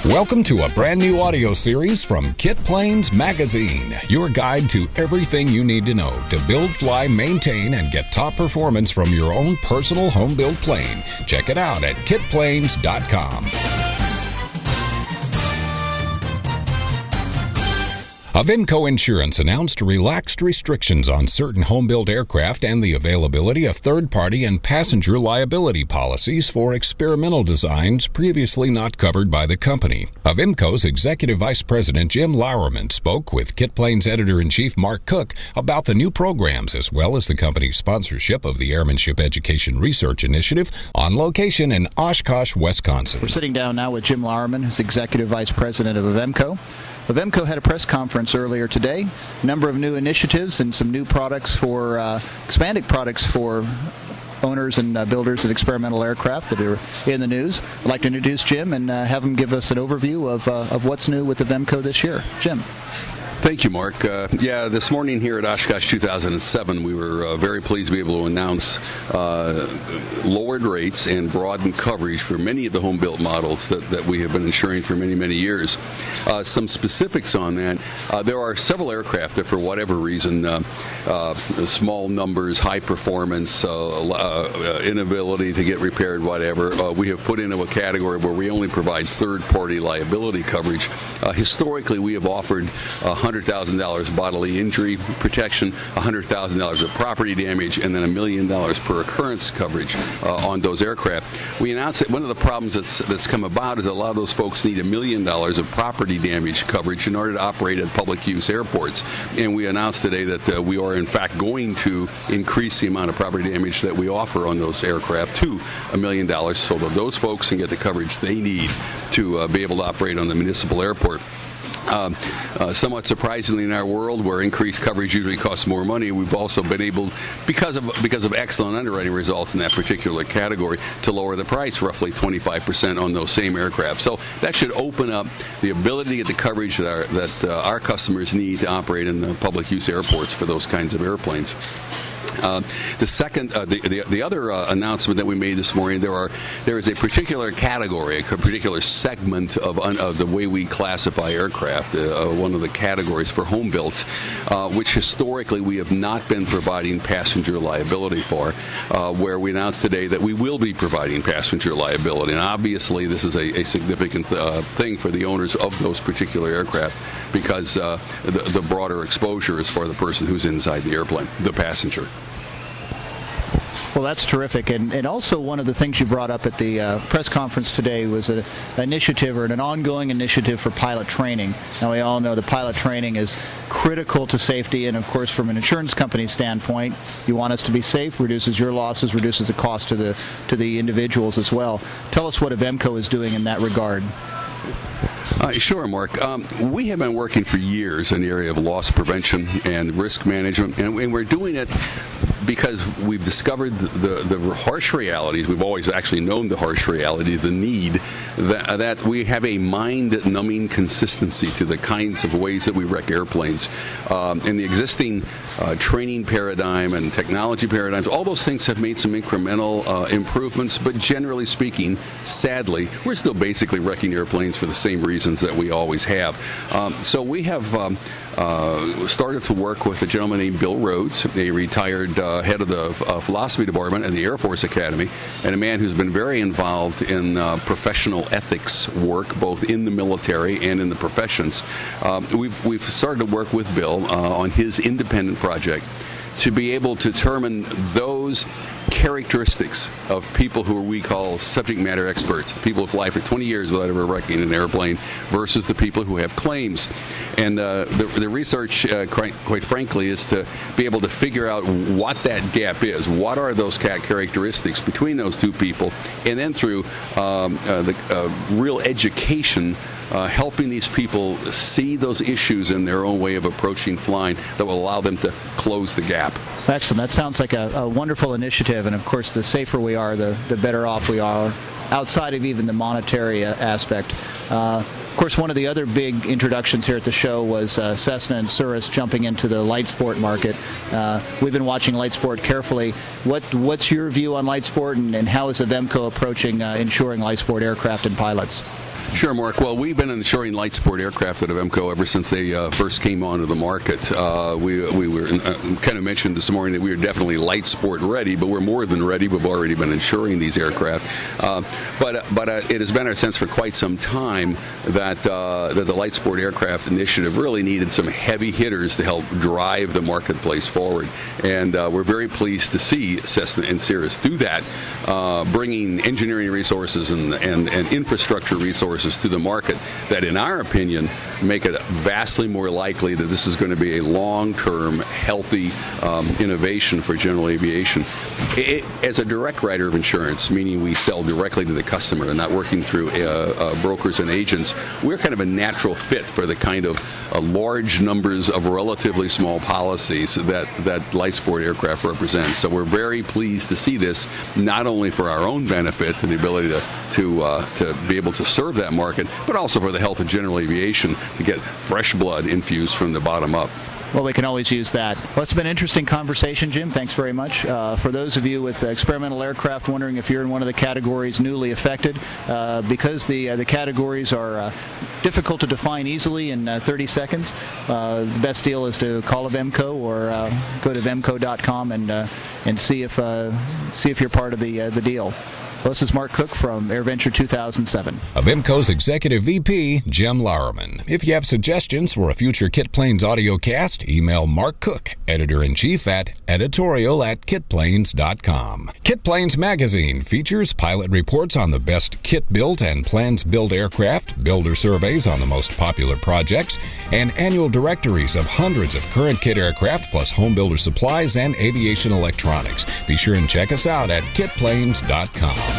Welcome to a brand new audio series from Kit Planes Magazine, your guide to everything you need to know to build, fly, maintain, and get top performance from your own personal home-built plane. Check it out at kitplanes.com. Avimco Insurance announced relaxed restrictions on certain home-built aircraft and the availability of third-party and passenger liability policies for experimental designs previously not covered by the company. Avimco's Executive Vice President Jim Lauerman spoke with Kit Planes Editor-in-Chief Mark Cook about the new programs as well as the company's sponsorship of the Airmanship Education Research Initiative on location in Oshkosh, Wisconsin. We're sitting down now with Jim Lauerman, who's Executive Vice President of Avimco. Avimco had a press conference earlier today. A number of new initiatives and some new products for, expanded products for owners and builders of experimental aircraft that are in the news. I'd like to introduce Jim and have him give us an overview of what's new with Avimco this year. Jim. Thank you, Mark. This morning here at Oshkosh 2007, we were very pleased to be able to announce lowered rates and broadened coverage for many of the home-built models that we have been insuring for many, many years. Some specifics on that. There are several aircraft that, for whatever reason, small numbers, high performance, inability to get repaired, whatever, we have put into a category where we only provide third-party liability coverage. Historically, we have offered $100,000 bodily injury protection, $100,000 of property damage, and then $1 million per occurrence coverage on those aircraft. We announced that one of the problems that's come about is a lot of those folks need $1 million of property damage coverage in order to operate at public use airports. And we announced today that we are in fact going to increase the amount of property damage that we offer on those aircraft to $1 million so that those folks can get the coverage they need to be able to operate on the municipal airport. Somewhat surprisingly in our world where increased coverage usually costs more money, we've also been able, because of excellent underwriting results in that particular category, to lower the price roughly 25% on those same aircraft. So that should open up the ability to get the coverage that our customers need to operate in the public use airports for those kinds of airplanes. The other announcement that we made this morning, there is a particular category, a particular segment of the way we classify aircraft, one of the categories for home builds, which historically we have not been providing passenger liability for, where we announced today that we will be providing passenger liability. And obviously this is a significant thing for the owners of those particular aircraft because the broader exposure is for the person who's inside the airplane, the passenger. Well, that's terrific. And also one of the things you brought up at the press conference today was an initiative or an ongoing initiative for pilot training. Now, we all know the pilot training is critical to safety, and of course, from an insurance company standpoint, you want us to be safe, reduces your losses, reduces the cost to the individuals as well. Tell us what Avimco is doing in that regard. Sure, Mark. We have been working for years in the area of loss prevention and risk management, and we're doing it because we've discovered the harsh realities. We've always actually known the harsh reality, the need that we have a mind-numbing consistency to the kinds of ways that we wreck airplanes. In the existing training paradigm and technology paradigms, all those things have made some incremental improvements, but generally speaking, sadly, we're still basically wrecking airplanes for the same reasons that we always have. So we have started to work with a gentleman named Bill Rhodes, a retired head of the philosophy department at the Air Force Academy, and a man who's been very involved in professional ethics work, both in the military and in the professions. We've started to work with Bill on his independent project to be able to determine those characteristics of people who we call subject matter experts, the people who fly for 20 years without ever wrecking an airplane versus the people who have claims. And the research, quite frankly, is to be able to figure out what that gap is. What are those characteristics between those two people? And then through the real education, helping these people see those issues in their own way of approaching flying that will allow them to close the gap. Excellent. That sounds like a wonderful initiative. And, of course, the safer we are, the better off we are, outside of even the monetary aspect. Of course, one of the other big introductions here at the show was Cessna and Cirrus jumping into the light sport market. We've been watching light sport carefully. What's your view on light sport, and how is Avimco approaching insuring light sport aircraft and pilots? Sure, Mark. Well, we've been insuring light sport aircraft at Avemco ever since they first came onto the market. We were kind of mentioned this morning that we are definitely light sport ready, but we're more than ready. We've already been insuring these aircraft. But it has been our sense for quite some time that the light sport aircraft initiative really needed some heavy hitters to help drive the marketplace forward. And we're very pleased to see Cessna and Cirrus do that, bringing engineering resources and infrastructure resources to the market that, in our opinion, make it vastly more likely that this is going to be a long-term, healthy innovation for general aviation. As a direct writer of insurance, meaning we sell directly to the customer and not working through brokers and agents, we're kind of a natural fit for the kind of large numbers of relatively small policies that light sport aircraft represent. So we're very pleased to see this, not only for our own benefit and the ability to be able to serve that market, but also for the health of general aviation to get fresh blood infused from the bottom up. Well, we can always use that. Well, it's been an interesting conversation, Jim. Thanks very much. For those of you with experimental aircraft wondering if you're in one of the categories newly affected, because the categories are difficult to define easily in 30 seconds, the best deal is to call Avemco or go to avemco.com and see if you're part of the deal. Well, this is Mark Cook from AirVenture 2007. Avemco's Executive VP, Jim Lauerman. If you have suggestions for a future Kit Planes audio cast, email Mark Cook, Editor-in-Chief at editorial@kitplanes.com. Kit Planes Magazine features pilot reports on the best kit-built and plans-built aircraft, builder surveys on the most popular projects, and annual directories of hundreds of current kit aircraft, plus home builder supplies and aviation electronics. Be sure and check us out at kitplanes.com.